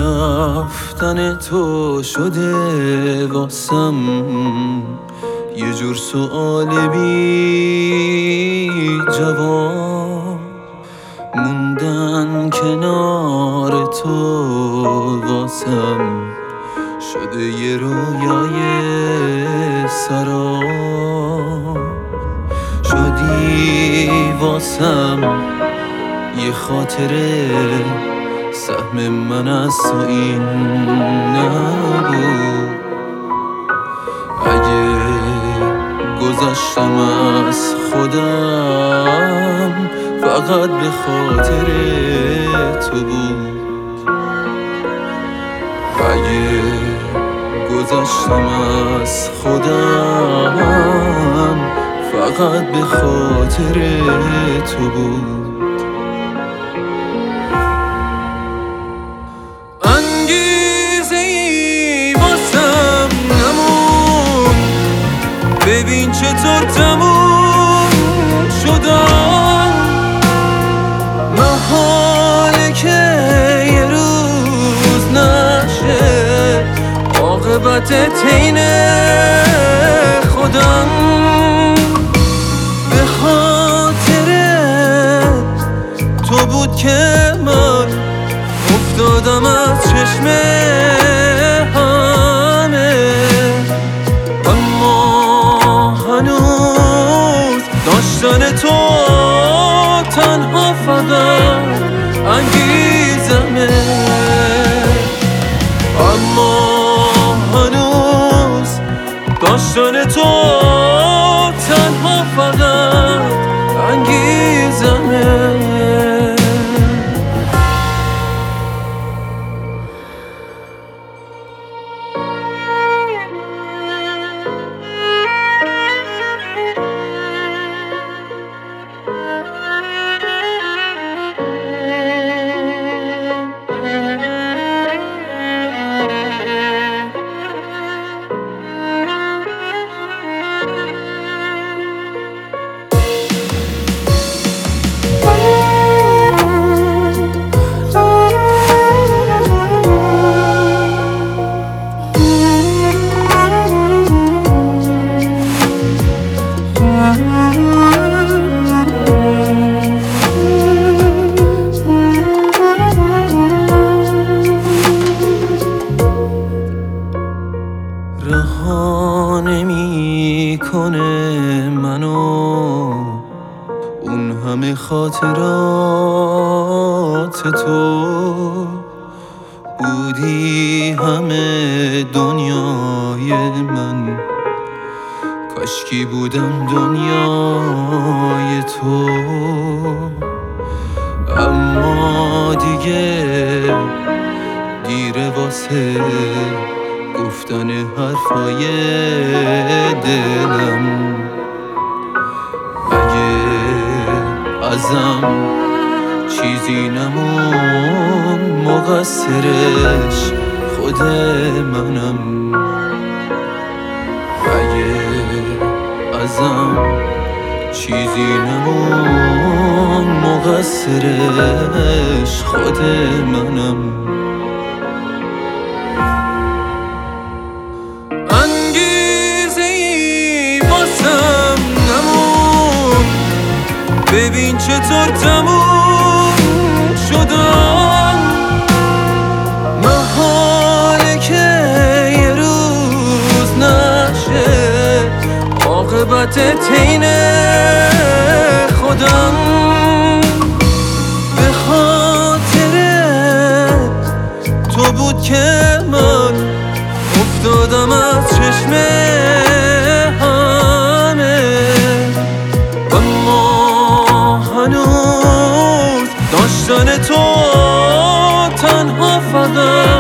رفتن تو شده واسم یه جور سؤال بی جواب. موندن کنار تو واسم شده یه رویای سراب. شدی واسم یه خاطره، سهم من از تو این نبود. اگه گذشتم از خودم فقط به خاطر تو بود. اگه گذشتم از خودم فقط به خاطر تو بود. ببین چطور تموم شدم، محاله که یه روز نشه عاقبت طین خودم. به خاطر تو بود که من افتادم از چشم داشتن تو تنها فقط انگیزمه. اما هنوز داشتن تو تنها فقط انگیزمه. رها نمی‌کنه منو اون همه خاطرات تو. بودی همه دنیای من، کاشکی بودم دنیای تو. اما دیگه دیره واسه گفتن حرفای دلم. اگه ازم چیزی نمون مقصرش خود منم. اگه ازم چیزی نمون مقصرش خود منم. ببین چطور تموم شدم، محاله که یه روز نشه عاقبت طین خودم. به خاطر تو بود که من افتادم از چشم داشتن تو تنها فقط